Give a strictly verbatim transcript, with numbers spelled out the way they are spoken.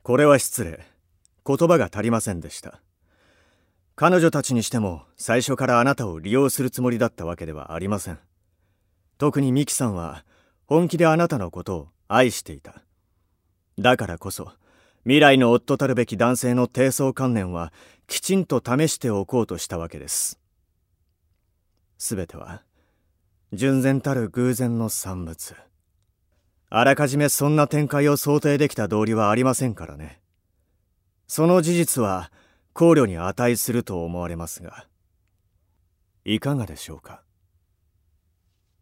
これは失礼。言葉が足りませんでした。彼女たちにしても最初からあなたを利用するつもりだったわけではありません。特にミキさんは本気であなたのことを愛していた。だからこそ未来の夫たるべき男性の低層観念はきちんと試しておこうとしたわけです。すべては純然たる偶然の産物。あらかじめそんな展開を想定できた道理はありませんからね。その事実は考慮に値すると思われますが、いかがでしょうか。